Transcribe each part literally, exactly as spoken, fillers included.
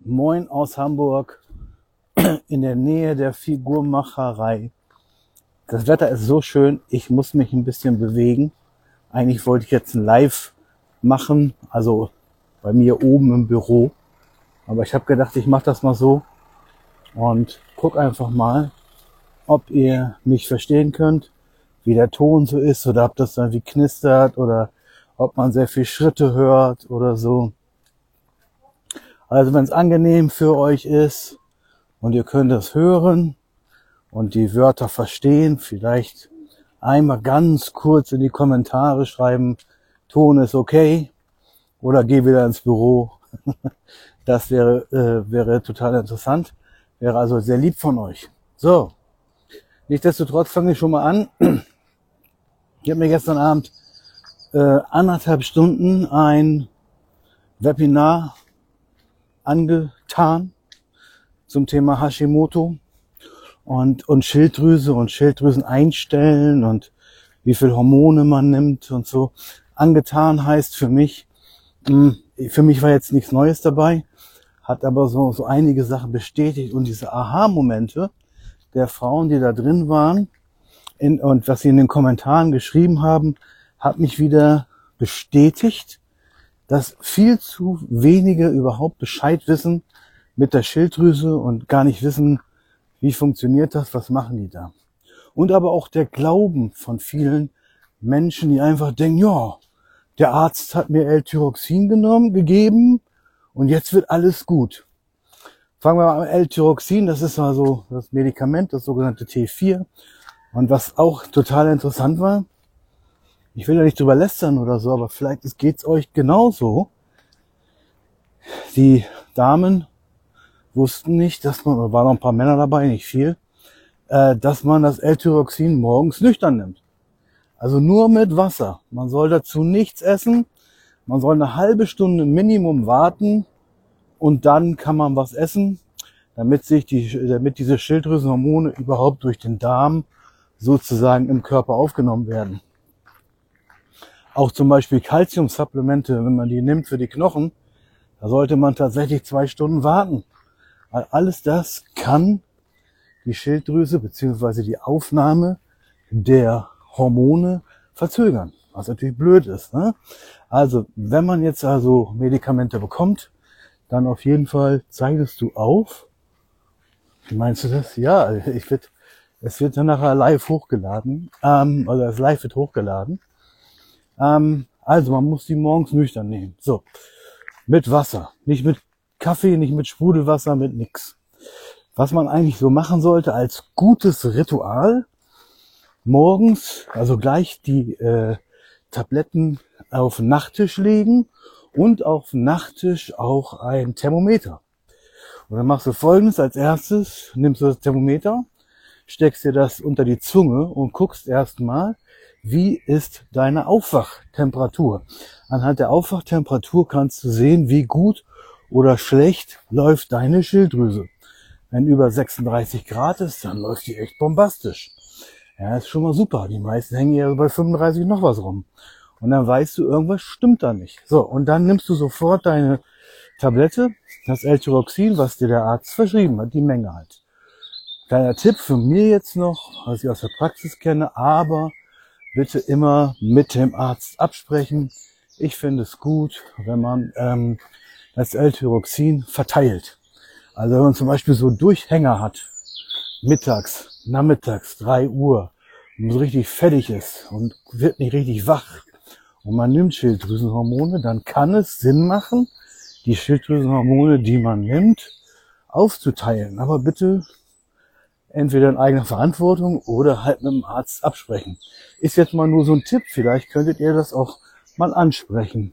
Moin aus Hamburg in der Nähe der Figurmacherei. Das Wetter ist so schön, ich muss mich ein bisschen bewegen. Eigentlich wollte ich jetzt ein Live machen, also bei mir oben im Büro. Aber ich habe gedacht, ich mache das mal so und guck einfach mal, ob ihr mich verstehen könnt, wie der Ton so ist oder ob das dann wie knistert oder ob man sehr viel Schritte hört oder so. Also wenn es angenehm für euch ist und ihr könnt es hören und die Wörter verstehen, vielleicht einmal ganz kurz in die Kommentare schreiben, Ton ist okay oder geh wieder ins Büro. Das wäre, äh, wäre total interessant, wäre also sehr lieb von euch. So, nichtsdestotrotz fange ich schon mal an. Ich habe mir gestern Abend äh, anderthalb Stunden ein Webinar angetan zum Thema Hashimoto und, und Schilddrüse und Schilddrüsen einstellen und wie viel Hormone man nimmt und so. Angetan heißt für mich, mh, für mich war jetzt nichts Neues dabei, hat aber so, so einige Sachen bestätigt und diese Aha-Momente der Frauen, die da drin waren in, und was sie in den Kommentaren geschrieben haben, hat mich wieder bestätigt, dass viel zu wenige überhaupt Bescheid wissen mit der Schilddrüse und gar nicht wissen, wie funktioniert das, was machen die da. Und aber auch der Glauben von vielen Menschen, die einfach denken, ja, der Arzt hat mir L-Tyroxin genommen, gegeben und jetzt wird alles gut. Fangen wir mal an L-Tyroxin, das ist also das Medikament, das sogenannte T vier. Und was auch total interessant war, ich will ja nicht drüber lästern oder so, aber vielleicht geht's euch genauso. Die Damen wussten nicht, dass man, da waren noch ein paar Männer dabei, nicht viel, äh, dass man das L-Tyroxin morgens nüchtern nimmt. Also nur mit Wasser. Man soll dazu nichts essen. Man soll eine halbe Stunde Minimum warten und dann kann man was essen, damit sich die, damit diese Schilddrüsenhormone überhaupt durch den Darm sozusagen im Körper aufgenommen werden. Auch zum Beispiel Calcium-Supplemente, wenn man die nimmt für die Knochen, da sollte man tatsächlich zwei Stunden warten. Weil alles das kann die Schilddrüse bzw. die Aufnahme der Hormone verzögern, was natürlich blöd ist, ne? Also, wenn man jetzt also Medikamente bekommt, dann auf jeden Fall zeigst du auf. Wie meinst du das? Ja, ich wird, es wird dann nachher live hochgeladen, ähm, also das Live wird hochgeladen. Ähm, also man muss die morgens nüchtern nehmen. So, mit Wasser, nicht mit Kaffee, nicht mit Sprudelwasser, mit nix. Was man eigentlich so machen sollte als gutes Ritual, morgens also gleich die äh, Tabletten auf den Nachttisch legen und auf den Nachttisch auch ein Thermometer. Und dann machst du Folgendes: Als erstes nimmst du das Thermometer, steckst dir das unter die Zunge und guckst erstmal, wie ist deine Aufwachtemperatur. Anhand der Aufwachtemperatur kannst du sehen, wie gut oder schlecht läuft deine Schilddrüse. Wenn über sechsunddreißig Grad ist, dann läuft die echt bombastisch. Ja, ist schon mal super. Die meisten hängen ja bei fünfunddreißig noch was rum. Und dann weißt du, irgendwas stimmt da nicht. So, und dann nimmst du sofort deine Tablette, das L-Tyroxin, was dir der Arzt verschrieben hat, die Menge halt. Kleiner Tipp von mir jetzt noch, was ich aus der Praxis kenne, aber bitte immer mit dem Arzt absprechen. Ich finde es gut, wenn man ähm, das L-Tyroxin verteilt. Also wenn man zum Beispiel so Durchhänger hat, mittags, nachmittags, drei Uhr, und so richtig fertig ist und wird nicht richtig wach und man nimmt Schilddrüsenhormone, dann kann es Sinn machen, die Schilddrüsenhormone, die man nimmt, aufzuteilen. Aber bitte entweder in eigener Verantwortung oder halt mit dem Arzt absprechen. Ist jetzt mal nur so ein Tipp, vielleicht könntet ihr das auch mal ansprechen.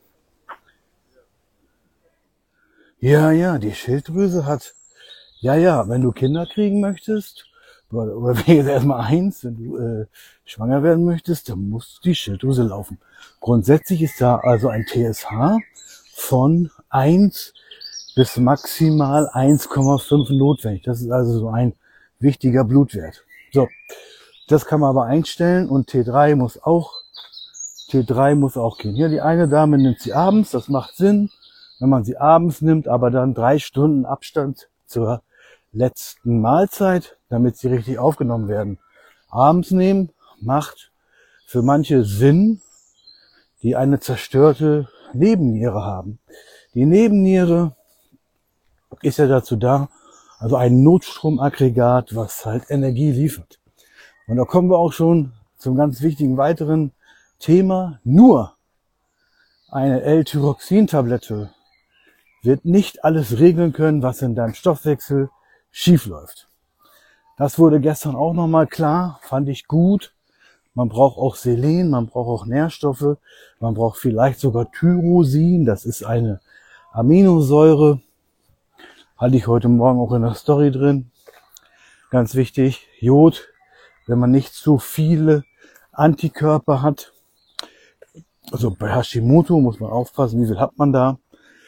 Ja, ja, die Schilddrüse hat, ja, ja, wenn du Kinder kriegen möchtest, oder, oder wenn jetzt erstmal eins, wenn du äh, schwanger werden möchtest, dann muss die Schilddrüse laufen. Grundsätzlich ist da also ein T S H von eins bis maximal eins Komma fünf notwendig. Das ist also so ein wichtiger Blutwert. So, das kann man aber einstellen und T drei muss auch, T drei muss auch gehen. Hier die eine Dame nimmt sie abends, das macht Sinn. wenn man sie abends nimmt, aber dann drei Stunden Abstand zur letzten Mahlzeit, damit sie richtig aufgenommen werden. Abends nehmen macht für manche Sinn, die eine zerstörte Nebenniere haben. Die Nebenniere ist ja dazu da, also ein Notstromaggregat, was halt Energie liefert. Und da kommen wir auch schon zum ganz wichtigen weiteren Thema. Nur eine L-Tyroxin-Tablette wird nicht alles regeln können, was in deinem Stoffwechsel schief läuft. Das wurde gestern auch nochmal klar, fand ich gut. Man braucht auch Selen, man braucht auch Nährstoffe, man braucht vielleicht sogar Tyrosin, das ist eine Aminosäure. Hatte ich heute Morgen auch in der Story drin. Ganz wichtig, Jod, wenn man nicht zu viele Antikörper hat. Also bei Hashimoto muss man aufpassen, wie viel hat man da.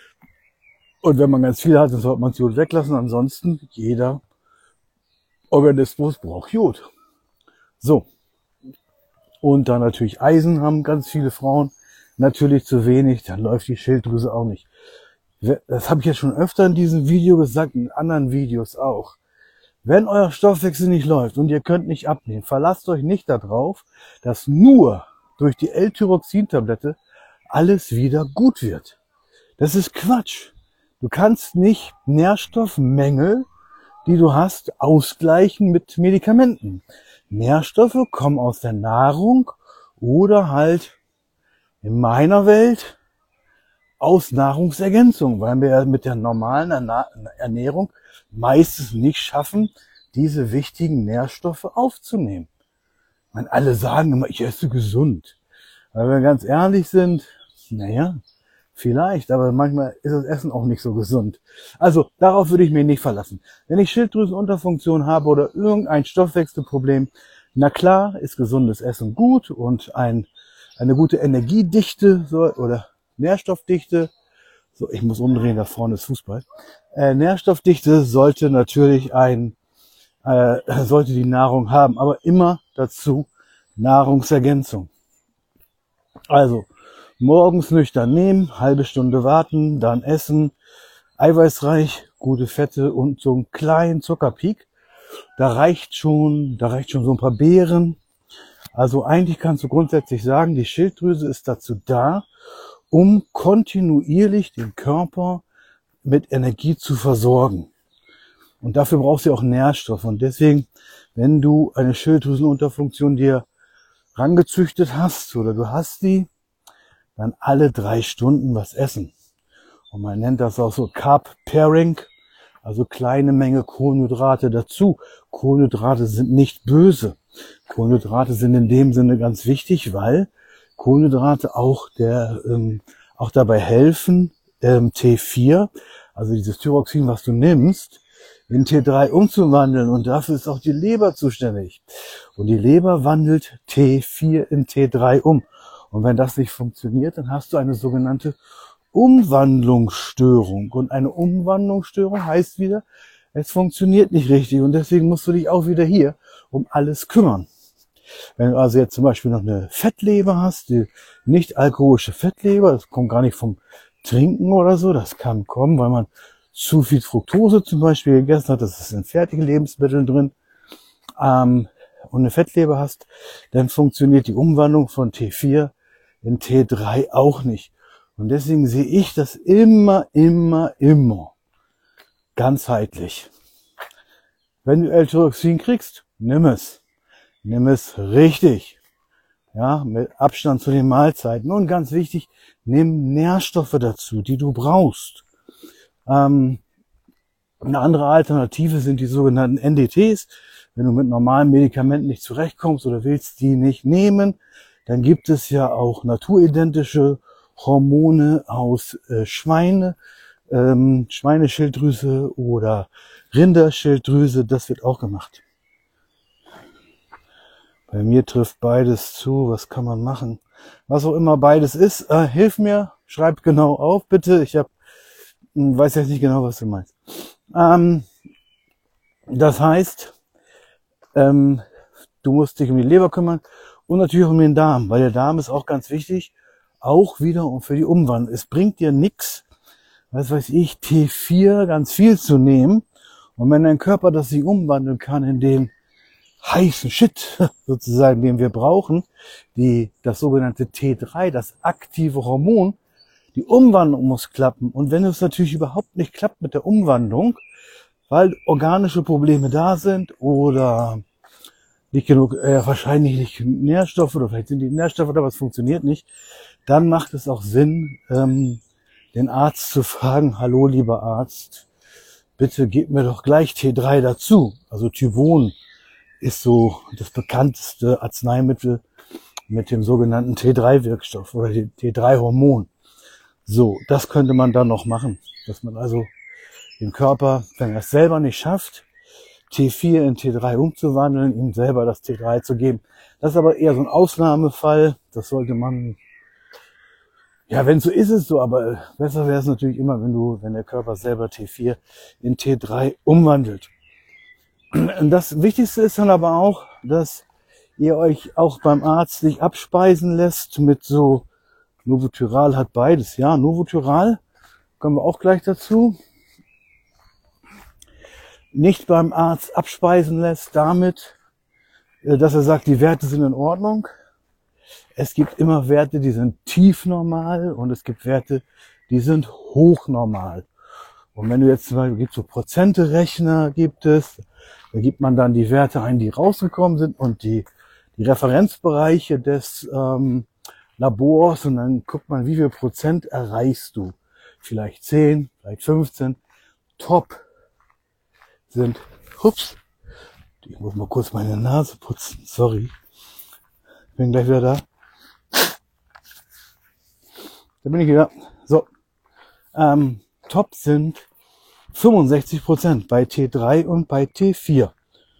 Und wenn man ganz viel hat, dann sollte man das Jod weglassen. Ansonsten, jeder Organismus braucht Jod. So. Und dann natürlich Eisen haben ganz viele Frauen. Natürlich zu wenig, dann läuft die Schilddrüse auch nicht. Das habe ich ja schon öfter in diesem Video gesagt, in anderen Videos auch. Wenn euer Stoffwechsel nicht läuft und ihr könnt nicht abnehmen, verlasst euch nicht darauf, dass nur durch die L-Tyroxin-Tablette alles wieder gut wird. Das ist Quatsch. Du kannst nicht Nährstoffmängel, die du hast, ausgleichen mit Medikamenten. Nährstoffe kommen aus der Nahrung oder halt in meiner Welt aus Nahrungsergänzung, weil wir ja mit der normalen Ernährung meistens nicht schaffen, diese wichtigen Nährstoffe aufzunehmen. Ich meine, alle sagen immer, ich esse gesund. Weil wir ganz ehrlich sind, naja, vielleicht, aber manchmal ist das Essen auch nicht so gesund. Also darauf würde ich mich nicht verlassen. Wenn ich Schilddrüsenunterfunktion habe oder irgendein Stoffwechselproblem, na klar ist gesundes Essen gut und ein, eine gute Energiedichte so, oder Nährstoffdichte, so ich muss umdrehen, da vorne ist Fußball. Äh, Nährstoffdichte sollte natürlich ein, äh, sollte die Nahrung haben, aber immer dazu Nahrungsergänzung. Also morgens nüchtern nehmen, halbe Stunde warten, dann essen, eiweißreich, gute Fette und so einen kleinen Zuckerpeak. Da reicht schon, da reicht schon so ein paar Beeren. Also eigentlich kannst du grundsätzlich sagen, die Schilddrüse ist dazu da, um kontinuierlich den Körper mit Energie zu versorgen. Und dafür brauchst du auch Nährstoffe. Und deswegen, wenn du eine Schilddrüsenunterfunktion dir rangezüchtet hast oder du hast die, dann alle drei Stunden was essen. Und man nennt das auch so Carb Pairing, also kleine Menge Kohlenhydrate dazu. Kohlenhydrate sind nicht böse. Kohlenhydrate sind in dem Sinne ganz wichtig, weil Kohlenhydrate auch der ähm, auch dabei helfen, ähm, T vier, also dieses Thyroxin, was du nimmst, in T drei umzuwandeln. Und dafür ist auch die Leber zuständig. Und die Leber wandelt T vier in T drei um. Und wenn das nicht funktioniert, dann hast du eine sogenannte Umwandlungsstörung. Und eine Umwandlungsstörung heißt wieder, es funktioniert nicht richtig. Und deswegen musst du dich auch wieder hier um alles kümmern. Wenn du also jetzt zum Beispiel noch eine Fettleber hast, die nicht alkoholische Fettleber, das kommt gar nicht vom Trinken oder so, das kann kommen, weil man zu viel Fructose zum Beispiel gegessen hat, das ist in fertigen Lebensmitteln drin, ähm, und eine Fettleber hast, dann funktioniert die Umwandlung von T vier in T drei auch nicht. Und deswegen sehe ich das immer, immer, immer ganzheitlich. Wenn du L-Tyroxin kriegst, nimm es. Nimm es richtig. Ja, mit Abstand zu den Mahlzeiten. Und ganz wichtig, nimm Nährstoffe dazu, die du brauchst. Ähm, eine andere Alternative sind die sogenannten N D Ts. Wenn du mit normalen Medikamenten nicht zurechtkommst oder willst die nicht nehmen, dann gibt es ja auch naturidentische Hormone aus äh, Schweine, ähm, Schweineschilddrüse oder Rinderschilddrüse. Das wird auch gemacht. Bei mir trifft beides zu. Was kann man machen? Was auch immer beides ist, äh, hilf mir, schreib genau auf, bitte. Ich hab, weiß jetzt nicht genau, was du meinst. Ähm, das heißt, ähm, du musst dich um die Leber kümmern und natürlich um den Darm, weil der Darm ist auch ganz wichtig, auch wieder für die Umwandlung. Es bringt dir nichts, was weiß ich, T vier ganz viel zu nehmen. Und wenn dein Körper das sich umwandeln kann in den heißen Shit, sozusagen, den wir brauchen, die, das sogenannte T drei, das aktive Hormon, die Umwandlung muss klappen. Und wenn es natürlich überhaupt nicht klappt mit der Umwandlung, weil organische Probleme da sind oder nicht genug, äh, wahrscheinlich nicht genug Nährstoffe oder vielleicht sind die Nährstoffe da, aber es funktioniert nicht, dann macht es auch Sinn, ähm, den Arzt zu fragen, hallo lieber Arzt, bitte gib mir doch gleich T drei dazu. Also Tyvon ist so das bekannteste Arzneimittel mit dem sogenannten T drei Wirkstoff oder dem T drei Hormon. So, das könnte man dann noch machen, dass man also den Körper, wenn er es selber nicht schafft, T vier in T drei umzuwandeln, ihm selber das T drei zu geben. Das ist aber eher so ein Ausnahmefall. Das sollte man, ja, wenn so ist es so, aber besser wäre es natürlich immer, wenn du, wenn der Körper selber T vier in T drei umwandelt. Und das Wichtigste ist dann aber auch, dass ihr euch auch beim Arzt nicht abspeisen lässt mit so, Novotyral hat beides, ja, Novotyral, kommen wir auch gleich dazu, nicht beim Arzt abspeisen lässt damit, dass er sagt, die Werte sind in Ordnung. Es gibt immer Werte, die sind tief normal und es gibt Werte, die sind hochnormal. Und wenn du jetzt zum Beispiel, gibt so Prozenterechner, gibt es, da gibt man dann die Werte ein, die rausgekommen sind und die, die Referenzbereiche des ähm, Labors und dann guckt man, wie viel Prozent erreichst du. Vielleicht zehn, vielleicht fünfzehn. Top sind, ups, ich muss mal kurz meine Nase putzen, sorry. Bin gleich wieder da. Da bin ich wieder. So, ähm, top sind fünfundsechzig Prozent bei T drei und bei T vier.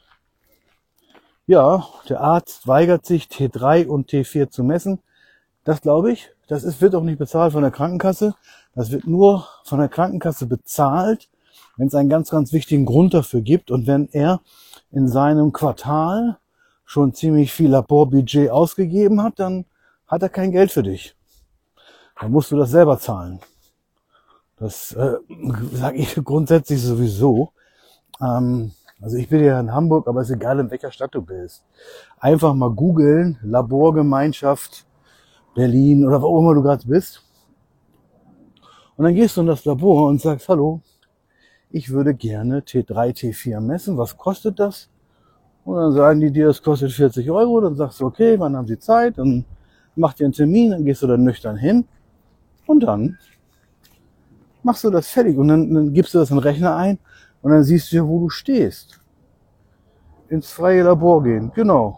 Ja, der Arzt weigert sich, T drei und T vier zu messen. Das glaube ich. Das ist, wird auch nicht bezahlt von der Krankenkasse. Das wird nur von der Krankenkasse bezahlt, wenn es einen ganz, ganz wichtigen Grund dafür gibt und wenn er in seinem Quartal schon ziemlich viel Laborbudget ausgegeben hat, dann hat er kein Geld für dich. Dann musst du das selber zahlen. Das äh, sage ich grundsätzlich sowieso. Ähm, also ich bin ja in Hamburg, aber es ist egal, in welcher Stadt du bist. Einfach mal googeln, Laborgemeinschaft Berlin oder wo immer du gerade bist. Und dann gehst du in das Labor und sagst, hallo, ich würde gerne T drei, T vier messen. Was kostet das? Und dann sagen die dir, das kostet vierzig Euro. Dann sagst du, okay, wann haben sie Zeit? Dann mach dir einen Termin, dann gehst du da nüchtern hin. Und dann machst du das fertig. Und dann, dann gibst du das in den Rechner ein. Und dann siehst du ja, wo du stehst. Ins freie Labor gehen, genau.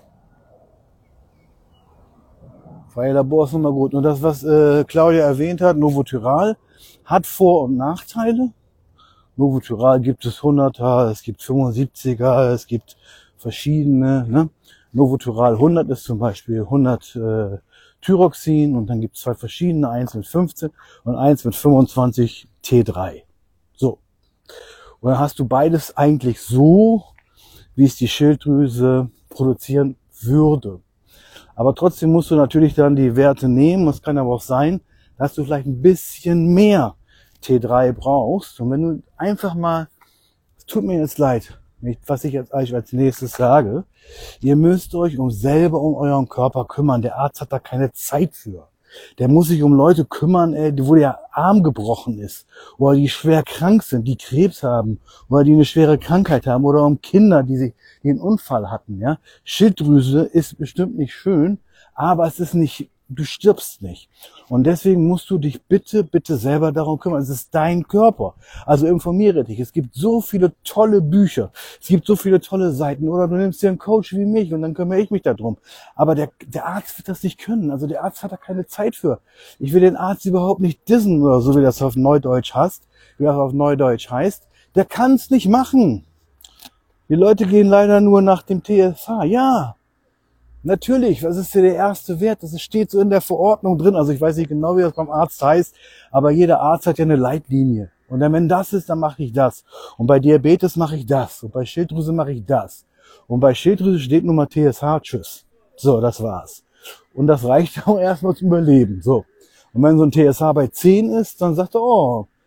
Freie Labor ist nochmal gut. Und das, was äh, Claudia erwähnt hat, Novotyral, hat Vor- und Nachteile. Novotyral gibt es hunderter, es gibt fünfundsiebziger, es gibt verschiedene. Ne? Novotyral hundert ist zum Beispiel hundert äh, Thyroxin und dann gibt es zwei verschiedene, eins mit fünfzehn und eins mit fünfundzwanzig T drei. So. Und dann hast du beides eigentlich so, wie es die Schilddrüse produzieren würde. Aber trotzdem musst du natürlich dann die Werte nehmen. Es kann aber auch sein, dass du vielleicht ein bisschen mehr T drei brauchst. Und wenn du einfach mal, es tut mir jetzt leid, was ich jetzt euch als nächstes sage, ihr müsst euch um selber um euren Körper kümmern. Der Arzt hat da keine Zeit für. Der muss sich um Leute kümmern, ey, wo der Arm gebrochen ist, oder die schwer krank sind, die Krebs haben, oder die eine schwere Krankheit haben, oder um Kinder, die sich die einen Unfall hatten. Ja, Schilddrüse ist bestimmt nicht schön, aber es ist nicht, du stirbst nicht. Und deswegen musst du dich bitte, bitte selber darum kümmern. Es ist dein Körper. Also informiere dich. Es gibt so viele tolle Bücher. Es gibt so viele tolle Seiten. Oder du nimmst dir einen Coach wie mich und dann kümmere ich mich darum. Aber der, der Arzt wird das nicht können. Also der Arzt hat da keine Zeit für. Ich will den Arzt überhaupt nicht dissen oder so, wie das auf Neudeutsch heißt, wie das auf Neudeutsch heißt. Der kann es nicht machen. Die Leute gehen leider nur nach dem T S H. Ja. Natürlich, was ist denn der erste Wert? Das steht so in der Verordnung drin. Also ich weiß nicht genau, wie das beim Arzt heißt, aber jeder Arzt hat ja eine Leitlinie. Und dann, wenn das ist, dann mache ich das. Und bei Diabetes mache ich das. Und bei Schilddrüse mache ich das. Und bei Schilddrüse steht nun mal T S H, tschüss. So, das war's. Und das reicht auch erstmal zum Überleben. So. Und wenn so ein T S H bei zehn ist, dann sagt er, oh,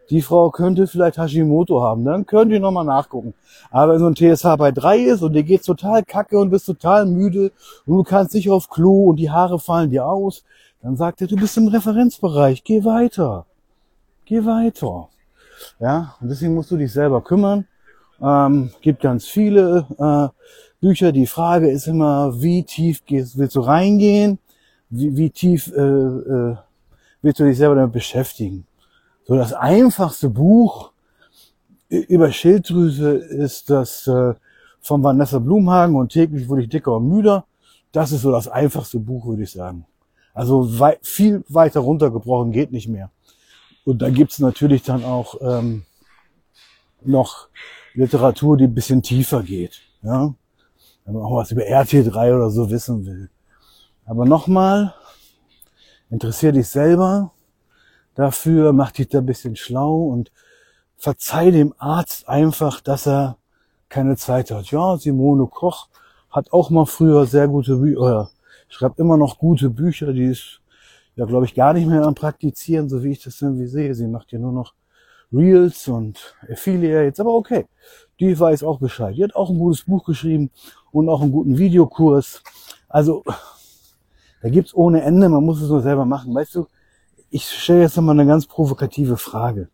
die Frau könnte vielleicht Hashimoto haben, dann könnt ihr nochmal nachgucken. Aber wenn so ein T S H bei drei ist und dir geht's total kacke und bist total müde und du kannst nicht auf Klo und die Haare fallen dir aus, dann sagt er, du bist im Referenzbereich, geh weiter, geh weiter. Ja, und deswegen musst du dich selber kümmern. Ähm, gibt ganz viele äh, Bücher. Die Frage ist immer, wie tief gehst, willst du reingehen? Wie, wie tief äh, äh, willst du dich selber damit beschäftigen? So, das einfachste Buch über Schilddrüse ist das äh, von Vanessa Blumhagen und täglich wurde ich dicker und müder. Das ist so das einfachste Buch, würde ich sagen. Also wei- viel weiter runtergebrochen geht nicht mehr. Und da gibt's natürlich dann auch ähm, noch Literatur, die ein bisschen tiefer geht. Ja? Wenn man auch was über R T drei oder so wissen will. Aber nochmal, interessier dich selber dafür, mach dich da ein bisschen schlau und verzeih dem Arzt einfach, dass er keine Zeit hat. Ja, Simone Koch hat auch mal früher sehr gute Bücher, schreibt immer noch gute Bücher, die ist ja, glaube ich, gar nicht mehr am Praktizieren, so wie ich das irgendwie sehe. Sie macht ja nur noch Reels und Affiliates, aber okay, die weiß auch Bescheid. Die hat auch ein gutes Buch geschrieben und auch einen guten Videokurs. Also, da gibt's ohne Ende, man muss es nur selber machen. Weißt du, ich stelle jetzt nochmal eine ganz provokative Frage.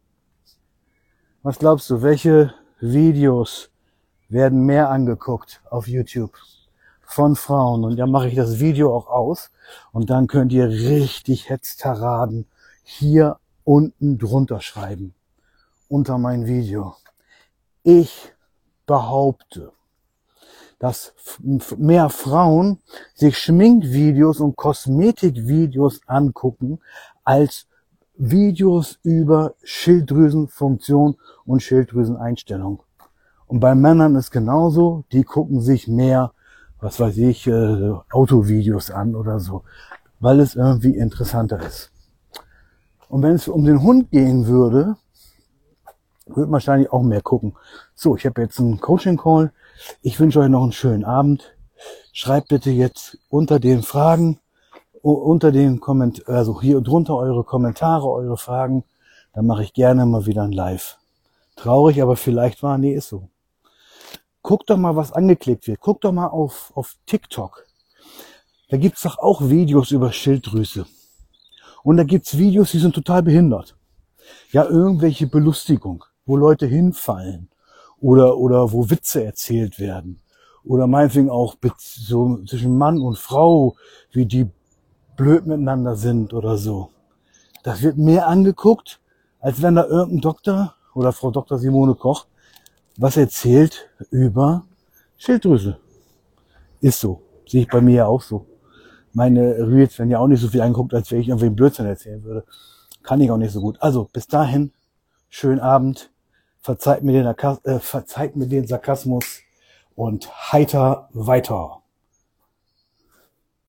Was glaubst du, welche Videos werden mehr angeguckt auf YouTube von Frauen? Und dann mache ich das Video auch aus und dann könnt ihr richtig Hetztaraden hier unten drunter schreiben, unter mein Video. Ich behaupte, dass mehr Frauen sich Schminkvideos und Kosmetikvideos angucken, als Videos über Schilddrüsenfunktion und Schilddrüseneinstellung. Und bei Männern ist genauso, die gucken sich mehr, was weiß ich, äh, Autovideos an oder so, weil es irgendwie interessanter ist. Und wenn es um den Hund gehen würde, würde man wahrscheinlich auch mehr gucken. So, ich habe jetzt einen Coaching-Call. Ich wünsche euch noch einen schönen Abend. Schreibt bitte jetzt unter den Fragen, unter den Komment, also hier drunter eure Kommentare, eure Fragen. Dann mache ich gerne mal wieder ein Live. Traurig, aber vielleicht war, nee, ist so. Guckt doch mal, was angeklickt wird. Guckt doch mal auf, auf TikTok. Da gibt's doch auch Videos über Schilddrüse. Und da gibt's Videos, die sind total behindert. Ja, irgendwelche Belustigung, wo Leute hinfallen. Oder, oder wo Witze erzählt werden. Oder meinetwegen auch so zwischen Mann und Frau, wie die blöd miteinander sind oder so. Das wird mehr angeguckt, als wenn da irgendein Doktor oder Frau Doktor Simone Koch was erzählt über Schilddrüse. Ist so. Sehe ich bei mir ja auch so. Meine Reels werden ja auch nicht so viel angeguckt, als wenn ich irgendwie einen Blödsinn erzählen würde. Kann ich auch nicht so gut. Also, bis dahin, schönen Abend. Verzeiht mir den, äh, verzeiht mir den Sarkasmus und heiter weiter.